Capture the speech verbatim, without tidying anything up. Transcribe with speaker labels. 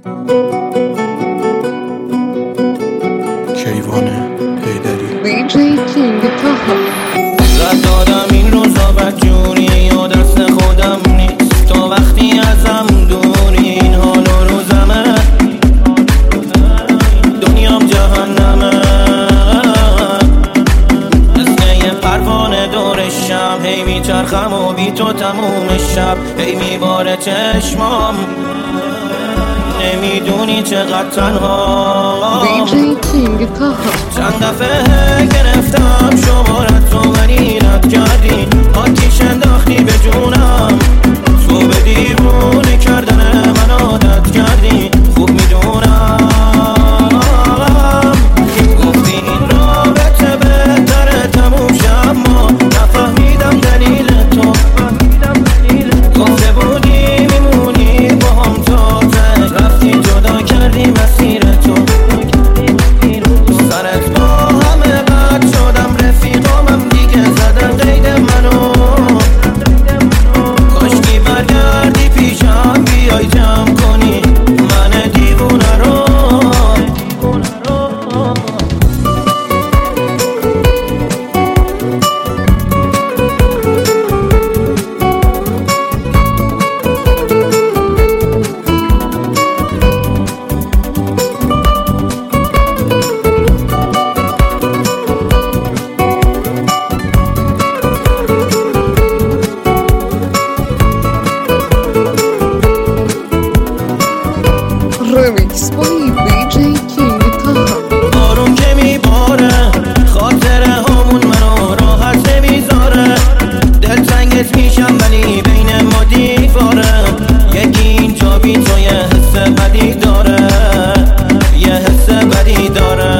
Speaker 1: کیوان حیدری
Speaker 2: دیجی کینگ تاها
Speaker 3: رد دادم این روزا بدجوری و دست خودم نیست تا وقتی ازم دوری این حال و روزمه دنیام جهنمه مثل یه پروانه دور شم هی میچرخم و بی تو تموم شب هی میباره چشمام نمیدونی چقدر تنها
Speaker 2: دیجی کینگ تاها
Speaker 3: چند دفعه گرفتم شمارت رو ولی رد کردی آتیش انداختی به جونم تو به دیوونه کردن من عادت کردی خوب میدونم گفتی این رابطه بهتره تموم شه اما نفهمیدم دلیل تو گفته بودی میمونی با هم تا ته رفتی جدا کردی مسیر تو سرت با همه بد شدم رفیقامم دیگه زدن قید منو کاشکی برگردی پیشم بیای جمع کنی من دیوونه رو
Speaker 2: رمیکس بای دیجی کینگ تاها
Speaker 3: بارون که میباره خاطره همون منو راحت نمیذاره دلتنگت میشم ولی بین ما دیواره یکی اینجا بی تو یه حس بدی داره یه حس بدی داره